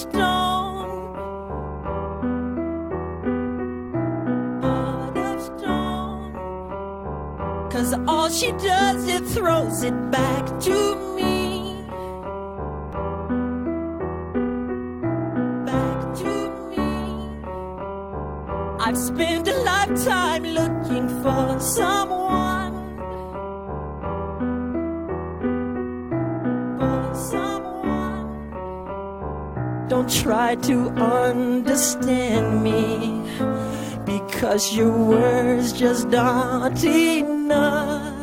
stone, heart of stone. 'Cause all she does is throws it back to me, back to me. I've spent a lifetime looking for someone, for someone. Don't try to understand me, because your words just aren't enough.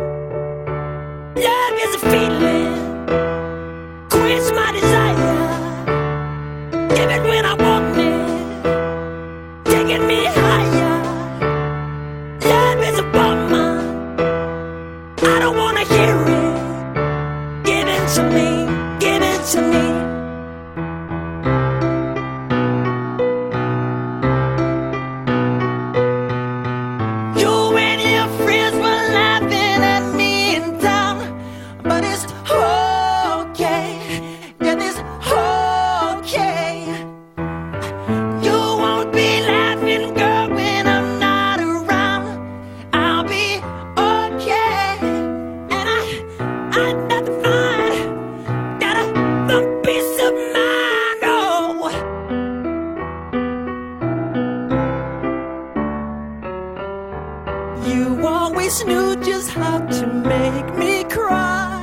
Love is a feeling, quench my desire, give it when I want it, taking me higher. Love is a bummer, I don't wanna hear it. Give it to me, give it to me. You and your friends were laughing at me in town, but it's okay, yeah, it's okay. You won't be laughing, girl, when I'm not around. I'll be okay, and I got to find that some peace of mind. Oh, you always knew just how to make me cry,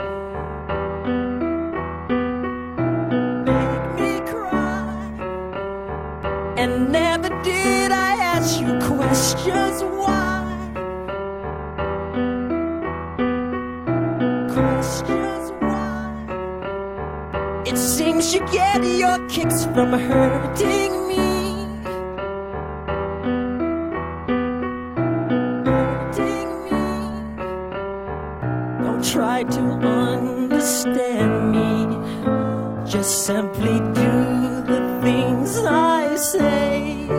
make me cry. And never did I ask you questions why, questions why. It seems you get your kicks from hurting me, hurting me. Don't try to understand me, just simply do the things I say.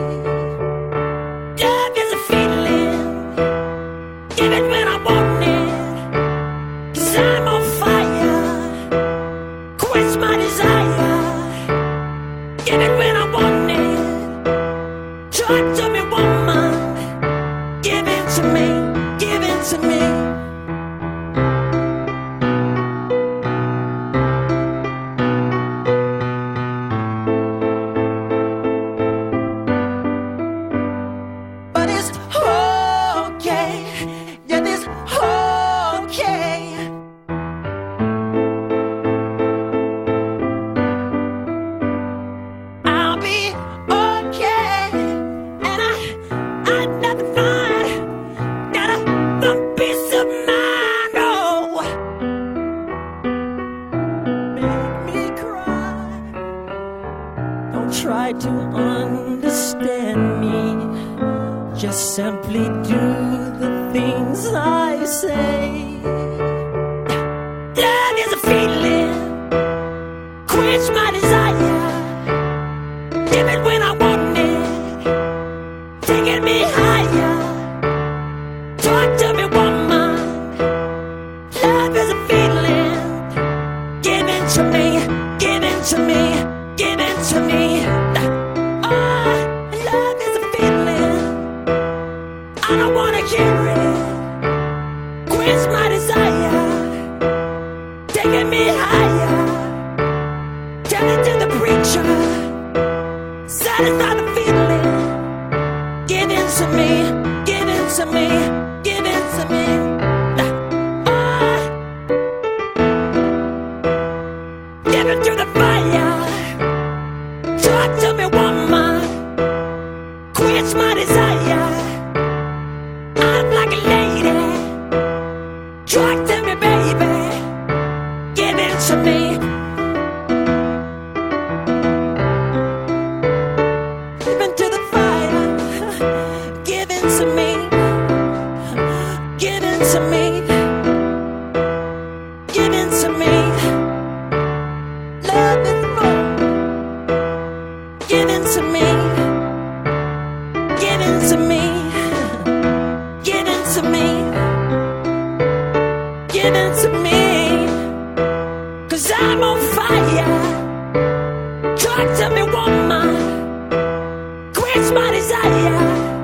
Love is a feeling, give it when I want it, 'cause I'm on fire, quench my desire, give it when I want it. Talk to me, woman, give it to me, give it to me. But it's okay, yeah, it's okay. I'll be okay, and I never find that some peace of mind. Oh, make me cry. Don't try to understand me, just simply do the things I say. Love is a feeling, quench my desire, give it when I want it, taking me higher. Talk to me, woman, love is a feeling, give it to me, give it to me, give it to me. Oh, love is a feeling, I don't wanna hear it. Quench my desire, taking me higher. Tell it to the preacher, satisfy the feeling. Give it to me, give it to me, give it to me. Oh, give it to the fire. Talk to me, woman, quench my desire. I'm like a lady, talk to me, baby, give it to me. Give it to the fire, give it to me, give it to me, give it to me. Love is more, give it to me, give it to me, give it to me, give it to me. 'Cause I'm on fire, Talk to me, woman. Quench my desire.